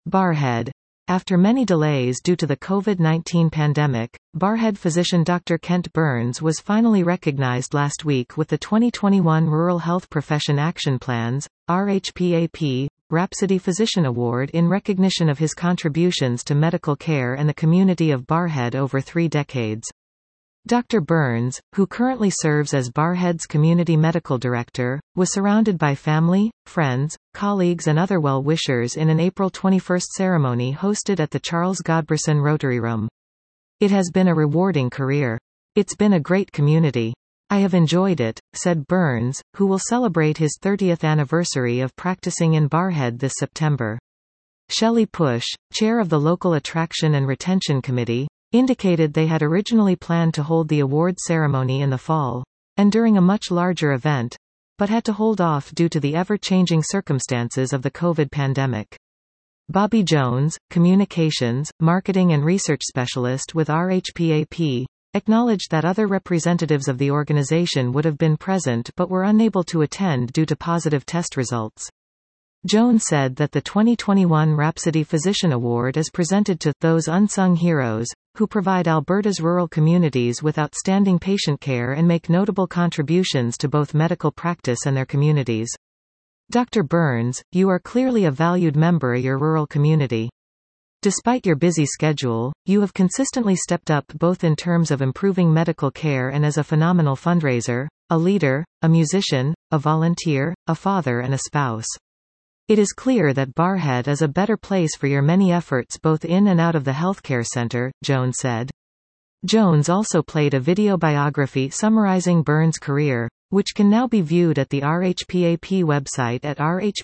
Barrhead. After many delays due to the COVID-19 pandemic, Barrhead physician Dr. Kent Burns was finally recognized last week with the 2021 Rural Health Profession Action Plans, RHPAP, Rhapsody Physician Award in recognition of his contributions to medical care and the community of Barrhead over 3 decades. Dr. Burns, who currently serves as Barrhead's Community Medical Director, was surrounded by family, friends, colleagues and other well-wishers in an April 21 ceremony hosted at the Charles Godberson Rotary Room. "It has been a rewarding career. It's been a great community. I have enjoyed it," said Burns, who will celebrate his 30th anniversary of practicing in Barrhead this September. Shelley Push, chair of the Local Attraction and Retention Committee, indicated they had originally planned to hold the award ceremony in the fall, and during a much larger event, but had to hold off due to the ever-changing circumstances of the COVID pandemic. Bobby Jones, Communications, Marketing and Research Specialist with RHPAP, acknowledged that other representatives of the organization would have been present but were unable to attend due to positive test results. Jones said that the 2021 Rhapsody Physician Award is presented to those unsung heroes, who provide Alberta's rural communities with outstanding patient care and make notable contributions to both medical practice and their communities. Dr. Burns, you are clearly a valued member of your rural community. Despite your busy schedule, you have consistently stepped up both in terms of improving medical care and as a phenomenal fundraiser, a leader, a musician, a volunteer, a father and a spouse. It is clear that Barrhead is a better place for your many efforts both in and out of the healthcare center, Jones said. Jones also played a video biography summarizing Burns' career, which can now be viewed at the RHPAP website at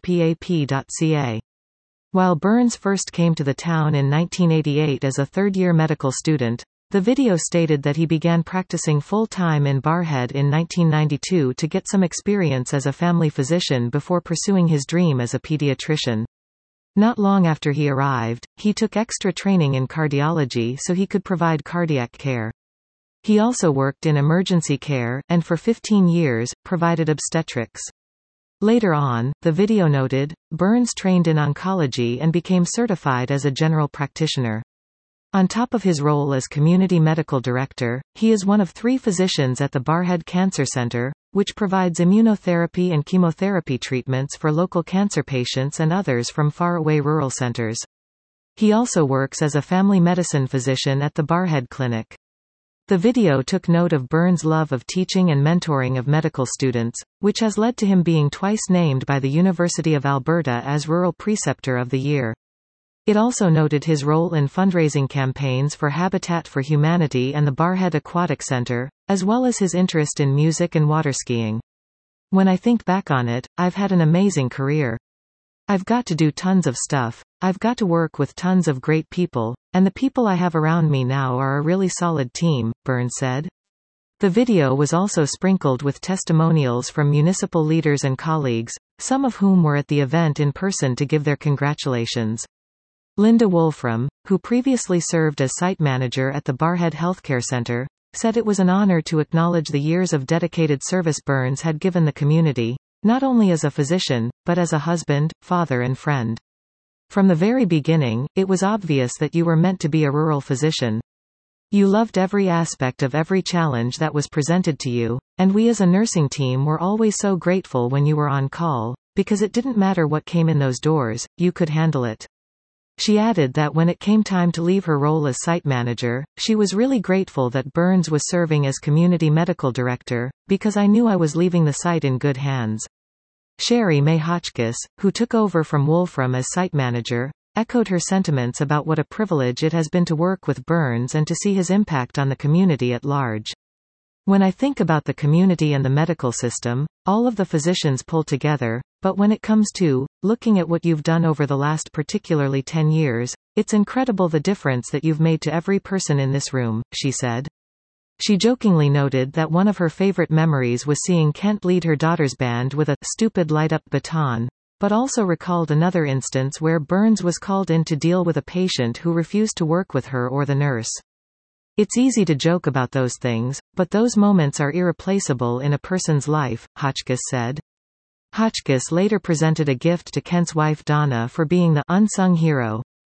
rhpap.ca. While Burns first came to the town in 1988 as a third-year medical student, the video stated that he began practicing full-time in Barrhead in 1992 to get some experience as a family physician before pursuing his dream as a pediatrician. Not long after he arrived, he took extra training in cardiology so he could provide cardiac care. He also worked in emergency care, and for 15 years, provided obstetrics. Later on, the video noted, Burns trained in oncology and became certified as a general practitioner. On top of his role as Community Medical Director, he is one of 3 physicians at the Barrhead Cancer Center, which provides immunotherapy and chemotherapy treatments for local cancer patients and others from faraway rural centers. He also works as a family medicine physician at the Barrhead Clinic. The video took note of Burns' love of teaching and mentoring of medical students, which has led to him being twice named by the University of Alberta as Rural Preceptor of the Year. It also noted his role in fundraising campaigns for Habitat for Humanity and the Barrhead Aquatic Center, as well as his interest in music and waterskiing. "When I think back on it, I've had an amazing career. I've got to do tons of stuff, I've got to work with tons of great people, and the people I have around me now are a really solid team," Burns said. The video was also sprinkled with testimonials from municipal leaders and colleagues, some of whom were at the event in person to give their congratulations. Linda Wolfram, who previously served as site manager at the Barrhead Healthcare Center, said it was an honor to acknowledge the years of dedicated service Burns had given the community, not only as a physician, but as a husband, father and friend. "From the very beginning, it was obvious that you were meant to be a rural physician. You loved every aspect of every challenge that was presented to you, and we as a nursing team were always so grateful when you were on call, because it didn't matter what came in those doors, you could handle it." She added that when it came time to leave her role as site manager, she was really grateful that Burns was serving as Community Medical Director, because I knew I was leaving the site in good hands. Sherry May Hotchkiss, who took over from Wolfram as site manager, echoed her sentiments about what a privilege it has been to work with Burns and to see his impact on the community at large. "When I think about the community and the medical system, all of the physicians pull together, but when it comes to looking at what you've done over the last particularly 10 years, it's incredible the difference that you've made to every person in this room," she said. She jokingly noted that one of her favorite memories was seeing Kent lead her daughter's band with a stupid light-up baton, but also recalled another instance where Burns was called in to deal with a patient who refused to work with her or the nurse. "It's easy to joke about those things, but those moments are irreplaceable in a person's life," Hotchkiss said. Hotchkiss later presented a gift to Kent's wife Donna for being the unsung hero,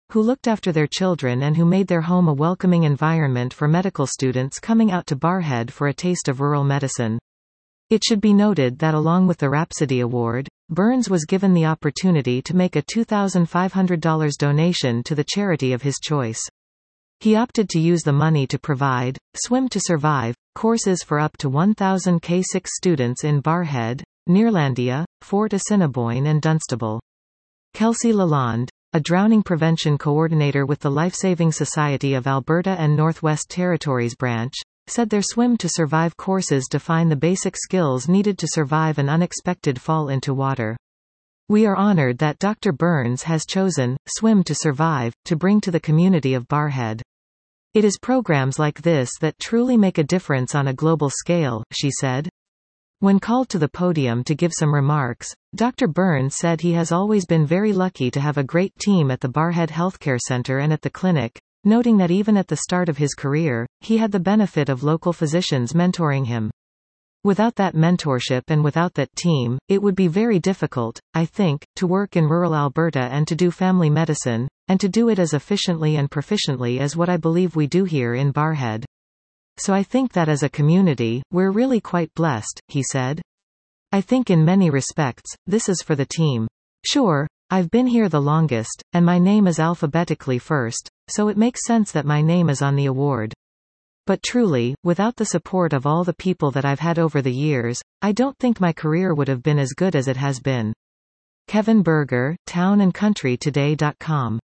who looked after their children and who made their home a welcoming environment for medical students coming out to Barrhead for a taste of rural medicine. It should be noted that along with the Rhapsody Award, Burns was given the opportunity to make a $2,500 donation to the charity of his choice. He opted to use the money to provide Swim to Survive courses for up to 1,000 K6 students in Barrhead, Nearlandia, Fort Assiniboine and Dunstable. Kelsey Lalonde, a drowning prevention coordinator with the Lifesaving Society of Alberta and Northwest Territories branch, said their Swim to Survive courses define the basic skills needed to survive an unexpected fall into water. We are honored that Dr. Burns has chosen Swim to Survive to bring to the community of Barrhead. It is programs like this that truly make a difference on a global scale, she said. When called to the podium to give some remarks, Dr. Burns said he has always been very lucky to have a great team at the Barrhead Healthcare Center and at the clinic, noting that even at the start of his career, he had the benefit of local physicians mentoring him. Without that mentorship and without that team, it would be very difficult, I think, to work in rural Alberta and to do family medicine, and to do it as efficiently and proficiently as what I believe we do here in Barrhead. So I think that as a community, we're really quite blessed, he said. I think in many respects, this is for the team. Sure, I've been here the longest, and my name is alphabetically first, so it makes sense that my name is on the award. But truly, without the support of all the people that I've had over the years, I don't think my career would have been as good as it has been. Kevin Berger, townandcountrytoday.com